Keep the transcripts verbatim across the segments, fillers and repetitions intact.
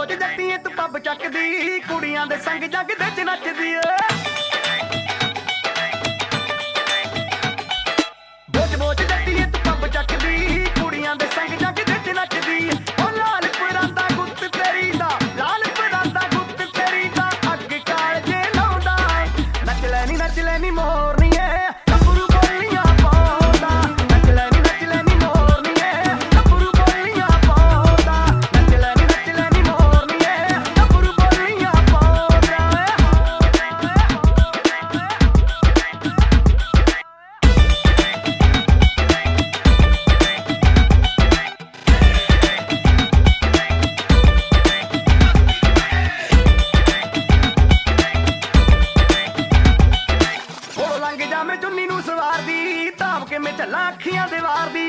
ਬੋਝ ਜੱਟੀਏ ਤੂੰ ਪੱਬ ਚੱਕਦੀ ਕੁੜੀਆਂ ਦੇ ਸੰਗ ਜੱਗ ਦੇ ਚ ਨੱਚਦੀ ਏ ਬੋਝ ਬੋਝ ਜੱਟੀਏ ਤੂੰ ਪੱਬ ਚੱਕਦੀ ਕੁੜੀਆਂ ਦੇ ਸੰਗ ਜੱਗ ਦੇ ਚ ਨੱਚਦੀ ਓ ਲਾਲ ਪਰਾਂਦਾ ਗੁੱਤ ਤੇਰੀ ਦਾ ਲਾਲ ਪਰਾਂਦਾ ਗੁੱਤ ਤੇਰੀ ਦਾ ਅੱਗ ਕਾਲ ਜੇ ਲਾਉਂਦਾ ਨੱਚ ਲੈਣੀ ਨੱਚ ਲੈਣੀ ਮੋਰਨੀਏ ਗੱਭਰੂ ਬੋਲੀਆਂ ਪਾਉਂਦਾ ਨੱਚ ਲੈਣੀ ਨੱਚ ਲੈਣੀ ਮੋਰਨੀਏ ਗੱਭਰੂ ਬੋਲੀਆਂ ਪਾਉਂਦਾ ਨੱਚ ਲੈਣੀ ਨੱਚ ਲੈਣੀ ਮੋਰਨੀਏ ਗੱਭਰੂ ਬੋਲੀਆਂ ਪਾਉਂਦਾ ਉਹ ਲੰਘ ਜਾਵੇਂ ਚੁੰਨੀ ਨੂੰ ਸਵਾਰਦੀ ਧਾਮ ਕੇ ਮੈਂ ਝੱਲਾਂ ਅੱਖੀਆਂ ਦੇ ਵਾਰਦੀ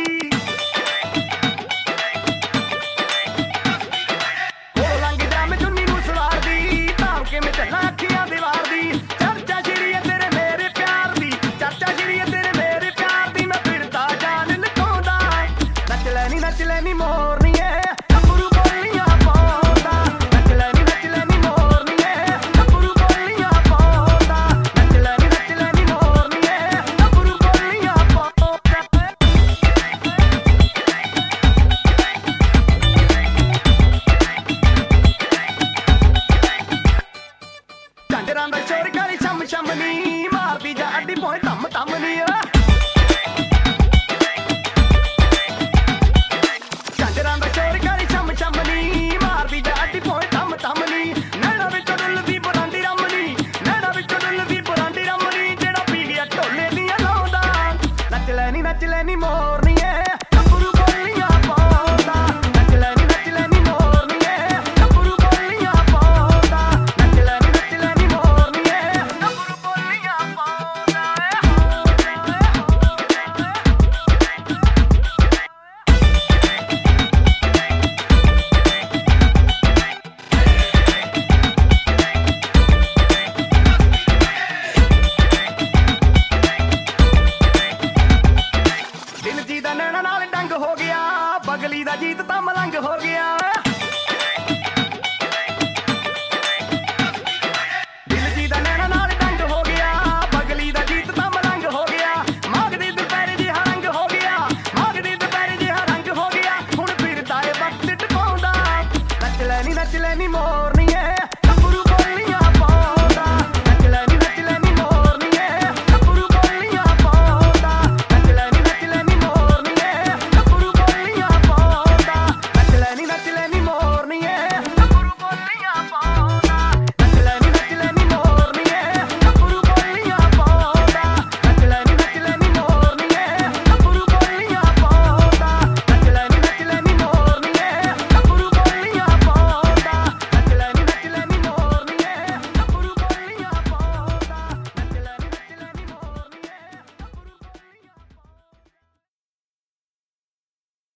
ਉਹ ਲੰਘ ਜਾਵੇਂ ਚੁੰਨੀ ਨੂੰ ਸਵਾਰਦੀ ਧਾਮ ਕੇ ਮੈਂ ਝੱਲਾਂ ਅੱਖੀਆਂ ਦੇ ਵਾਰਦੀ ਚਰਚਾ ਛਿੜੀ ਏ ਤੇਰੇ ਮੇਰੇ ਪਿਆਰ ਦੀ ਚਰਚਾ ਛਿੜੀ ਏ ਤੇਰੇ ਮੇਰੇ ਪਿਆਰ ਦੀ ਮੈਂ ਫਿਰਦਾ ਜਾਨ ਲੁਕਾਉਂਦਾ ਨੱਚ ਲੈਣੀ ਨੱਚ ਲੈਣੀ ਮੋਰਨੀਏ ਗੱਭਰੂ ਬੋਲੀਆਂ ਪਾਉਂਦਾ ਨੱਚ ਲੈਣੀ ਨੱਚ ਲੈਣੀ ਮੋਰਨੀਏ ਗੱਭਰੂ ਬੋਲੀਆਂ ਪਾਉਂਦਾ ਨੱਚ ਲੈਣੀ ਨੱਚ ਲੈਣੀ ਮੋਰਨੀਏ ਗੱਭਰੂ ਬੋਲੀਆਂ ਪਾਉਂਦਾ ਝਾਂਜਰਾਂ ਦਾ ਸ਼ੋਰ ਕਰੀ ਛਮ ਛਮ ਨੀ ਮਾਰਦੀ ਜਾ ਅੱਡੀ ਪੋਏ ਧੰਮ ਧੰਮ ਨੀ ਝਾਂਜਰਾਂ ਦਾ ਸ਼ੋਰ ਕਰੀ ਛਮ ਛਮ ਨੀ ਮਾਰਦੀ ਜਾ ਅੱਡੀ ਪੋਏ ਧੰਮ ਧੰਮ ਨੀ ਨੈਣਾ ਵਿੱਚੋਂ ਡੁੱਲਦੀ ਬਰਾਂਡੀ ਰਮਣੀ ਨੈਣਾ ਵਿੱਚੋਂ ਡੁੱਲਦੀ ਬਰਾਂਡੀ ਰਮਣੀ ਜਿਹੜਾ ਪੀੜੀਆਂ ਢੋਲੇ ਦੀਆਂ ਲਾਉਂਦਾ ਨੱਚ ਲੈਣੀ ਨੱਚ ਲੈਣੀ ਮੋਰਨੀਏ ਗੱਭਰੂ ਬੋਲੀਆਂ ਪਾਉਂਦਾ ਨੱਚ ਲੈਣੀ ਨੱਚ ਲੈਣੀ ਮੋਰਨੀਏ ਗੱਭਰੂ ਬੋਲੀਆਂ ਪਾਉਂਦਾ ਨੱਚ ਲੈਣੀ ਨੱਚ ਲੈਣੀ ਮੋਰਨੀਏ ਗੱਭਰੂ ਬੋਲੀਆਂ ਪਾਉਂਦਾ ਦਿਲ ਜੀ ਦਾ ਨੈਣਾ ਨਾਲ ਡੰਗ ਹੋ ਗਿਆ ਬਗਲੀ ਦਾ ਜੀਤ ਤਾਂ ਮਲੰਗ ਹੋ ਗਿਆ